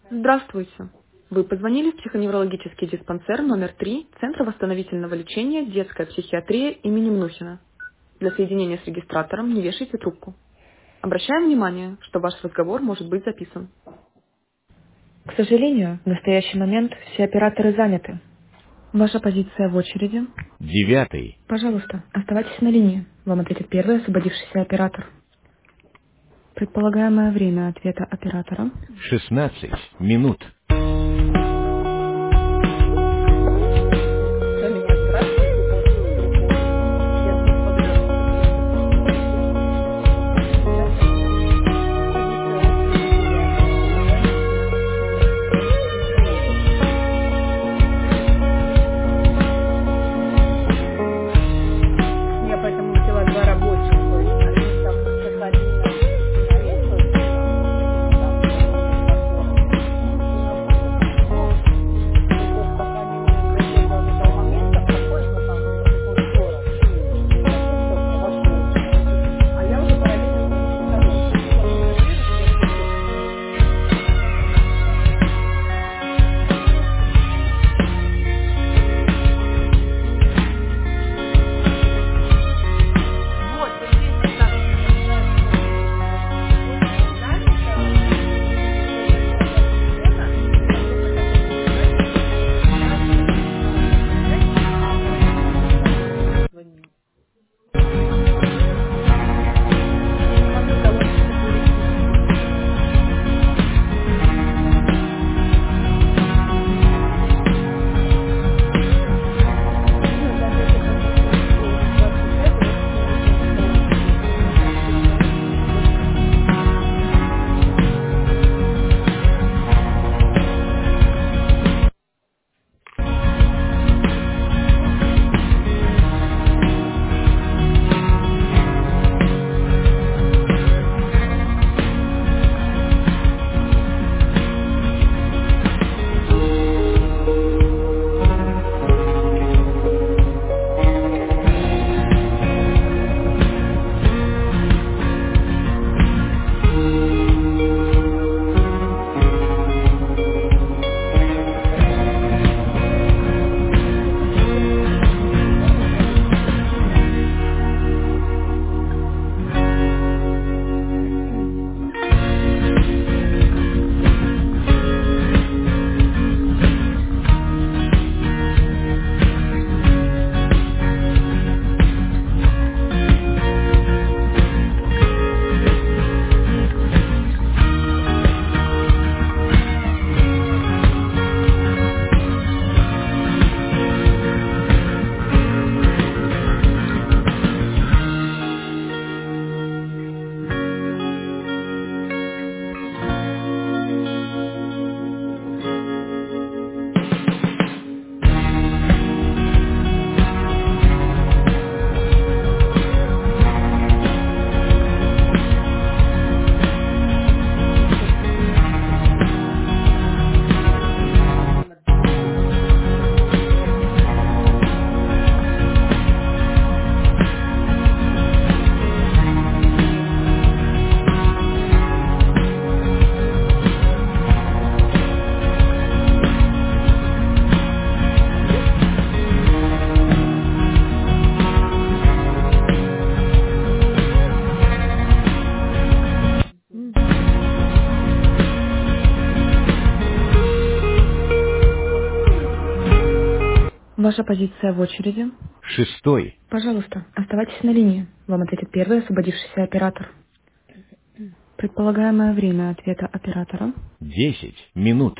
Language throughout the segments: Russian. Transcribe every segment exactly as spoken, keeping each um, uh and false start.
Здравствуйте. Вы позвонили в психоневрологический диспансер номер три Центра восстановительного лечения «Детская психиатрия» имени Мнухина. Для соединения с регистратором не вешайте трубку. Обращаем внимание, что ваш разговор может быть записан. К сожалению, в настоящий момент все операторы заняты. Ваша позиция в очереди. Девятый. Пожалуйста, оставайтесь на линии. Вам ответит первый освободившийся оператор. Предполагаемое время ответа оператора. Шестнадцать минут. Что меня здравствуйте, после трубку. Я тут подумала, что позиция очереди девятая. Звоните по больничному талону. Я поэтому взяла два рабочих, то есть они там выходные нарезаются, там номер забора. И на самом письмо, и то, что пока не дойдет до этого момента, проходит, ну там, допустим, вторник, и записывается ваша очередь. А я уже параллельно звоню по второму. Ну, вот контролируйте, если что. Вот, вот здесь вот так вот нажимаешь кнопочку. Очередь занята, соедините своего человека члена, конкретно которому вы звоните, на следующий номер. Дайте номер телефона, по которому вы звонили. Номер талончика туристический. Ну, даже если там будет э, двадцать пять, если снимите номер талончика, то у вас будет звонить через восемь минут. Номер телефона. Ваша позиция в очереди. Шестой. Пожалуйста, оставайтесь на линии. Вам ответит первый освободившийся оператор. Предполагаемое время ответа оператора. Десять минут.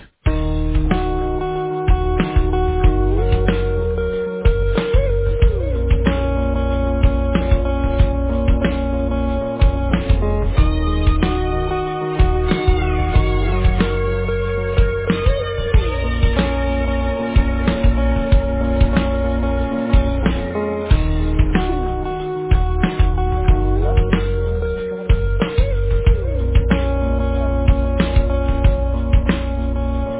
Я не взяла трубку, номер телефона.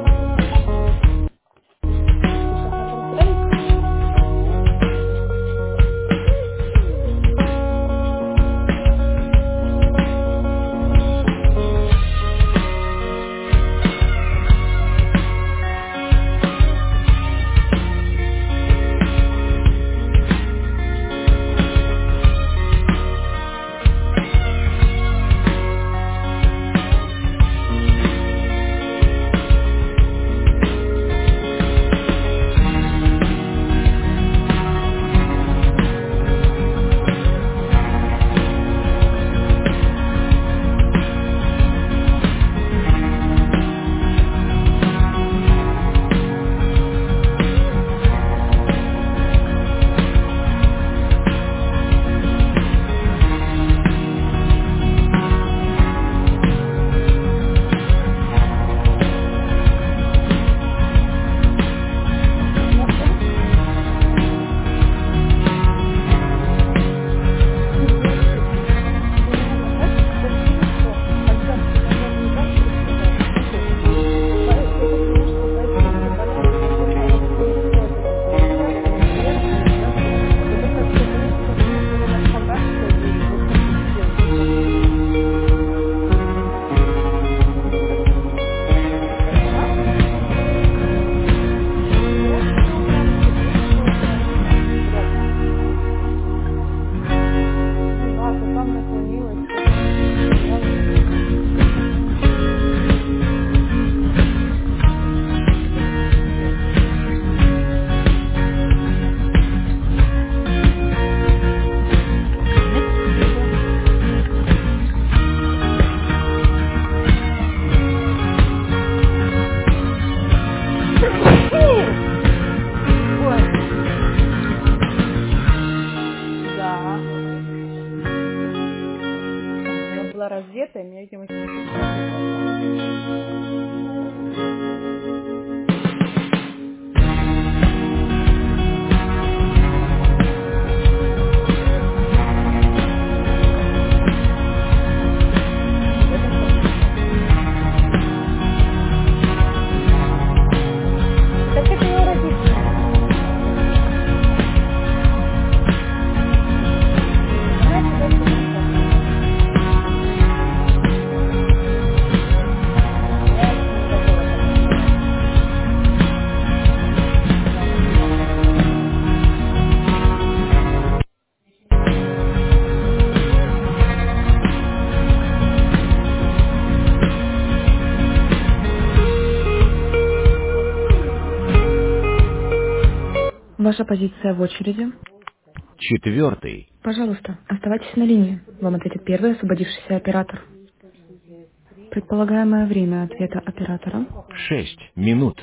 Ваша позиция в очереди. Четвертый. Пожалуйста, оставайтесь на линии. Вам ответит первый освободившийся оператор. Предполагаемое время ответа оператора. Шесть минут.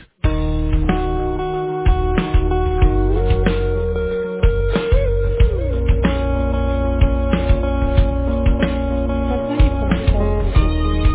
Позвони в консультацию уточни.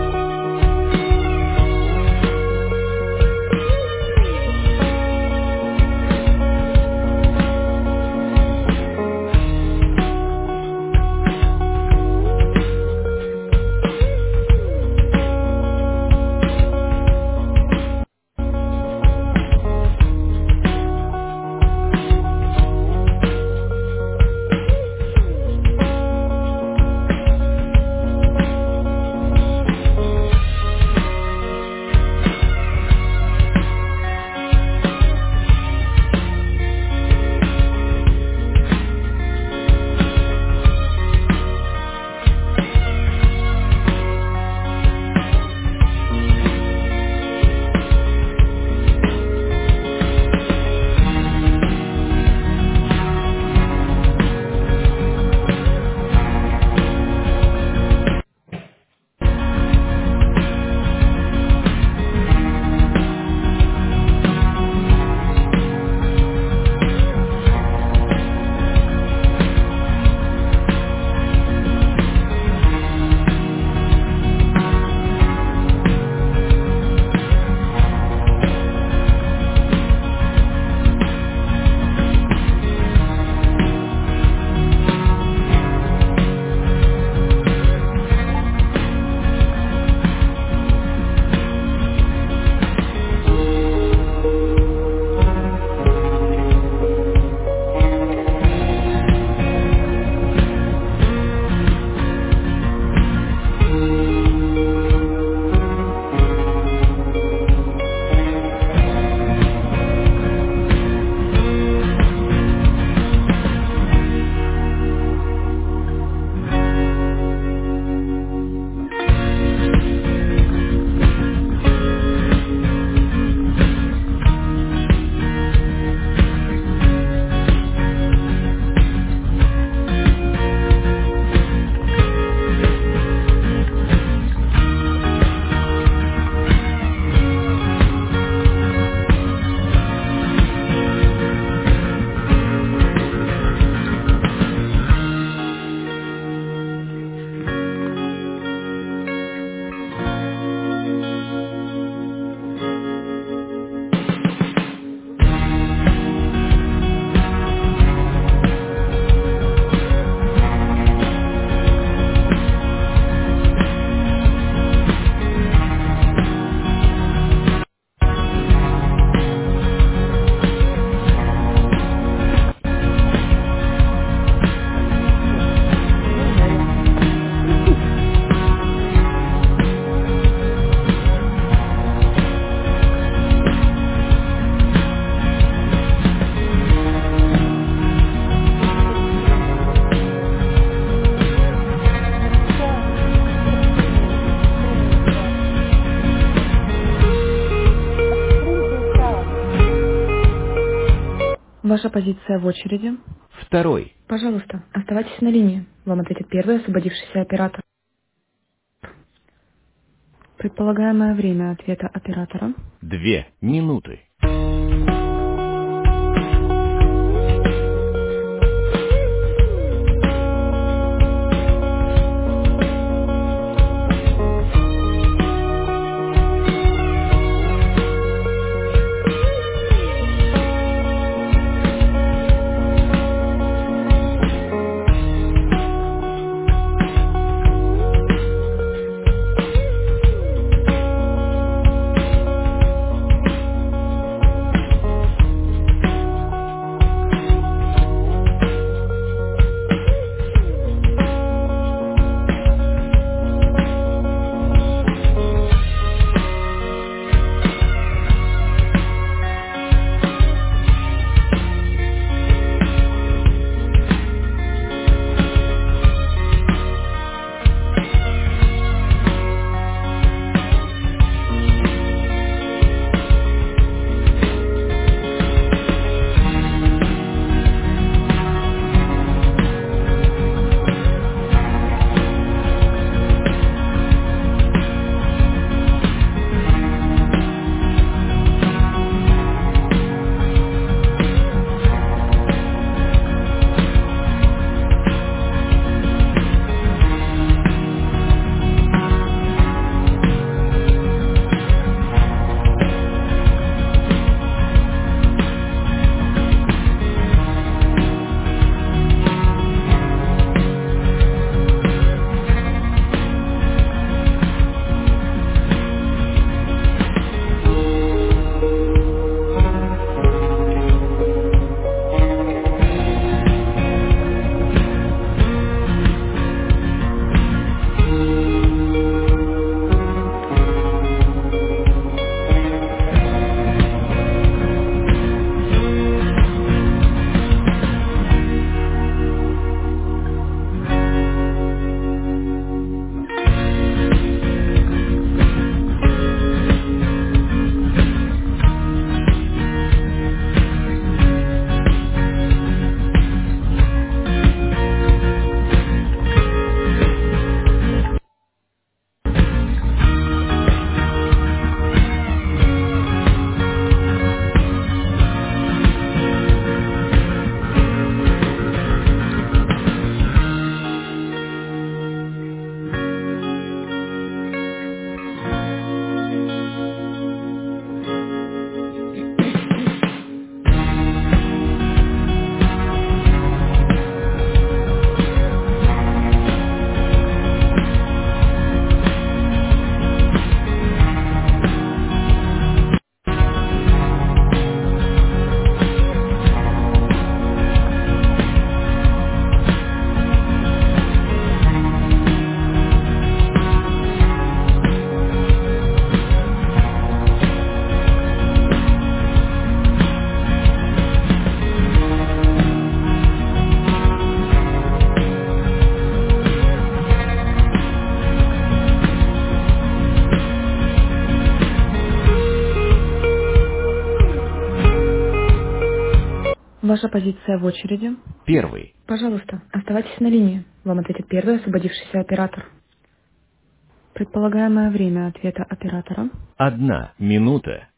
Ваша позиция в очереди. Второй. Пожалуйста, оставайтесь на линии. Вам ответит первый освободившийся оператор. Предполагаемое время ответа оператора. Две минуты. Ваша позиция в очереди. Первый. Пожалуйста, оставайтесь на линии. Вам ответит первый освободившийся оператор. Предполагаемое время ответа оператора. Одна минута.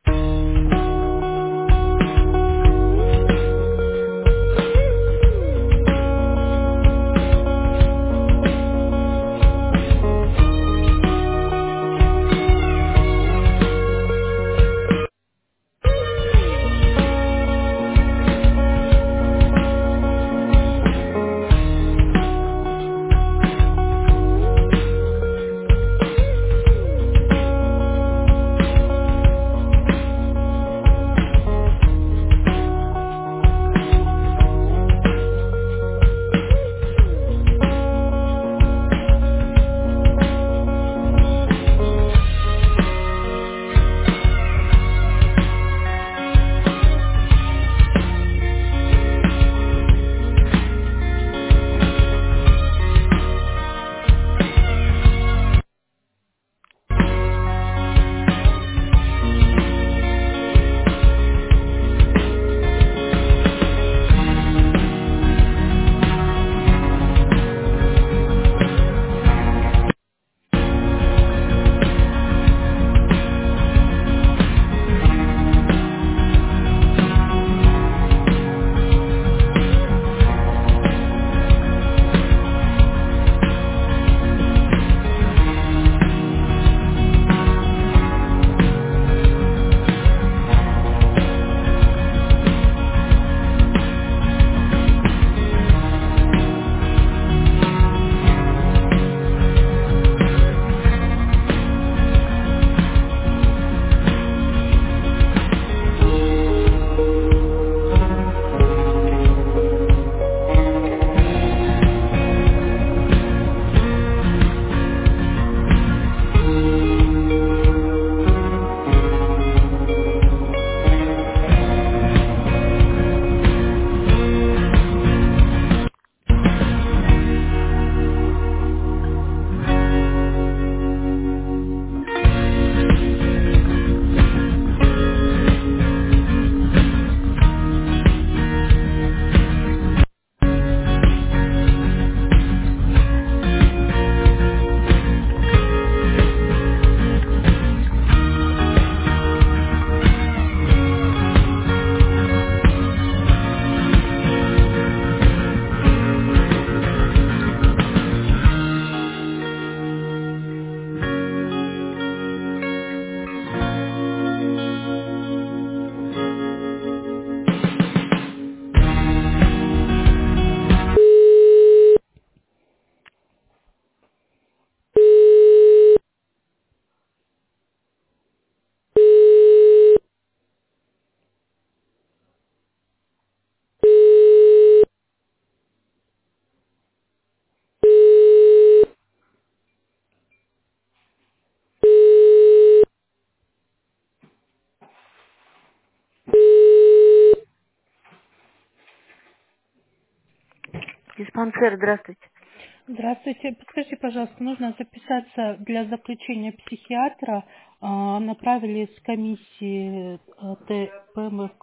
Диспансер, здравствуйте. Здравствуйте. Подскажите, пожалуйста, нужно записаться для заключения психиатра. А, Направили с комиссии а, Т П М К.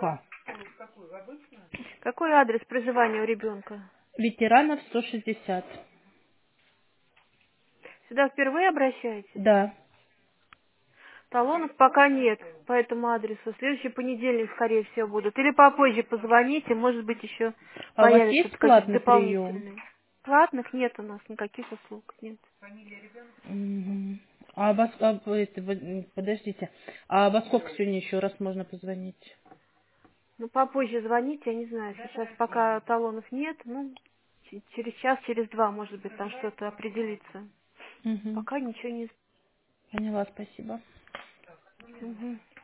Какой адрес проживания у ребенка? Ветеранов сто шестьдесят. Сюда впервые обращаетесь? Да. Талонов пока нет по этому адресу. В следующий понедельник, скорее всего, будут. Или попозже позвоните, может быть, еще А у вас появятся есть какие-то платный прием? дополнительные. Платных нет у нас, никаких услуг нет. Мгм. А во, с- а, это, вы, м, подождите. А во сколько сегодня еще раз можно позвонить? Ну, попозже звоните, я не знаю, сейчас пока талонов нет, ну, ч- через час, через два, может быть, там что-то определится. Мгм. Пока ничего не... Поняла, спасибо. Мгм.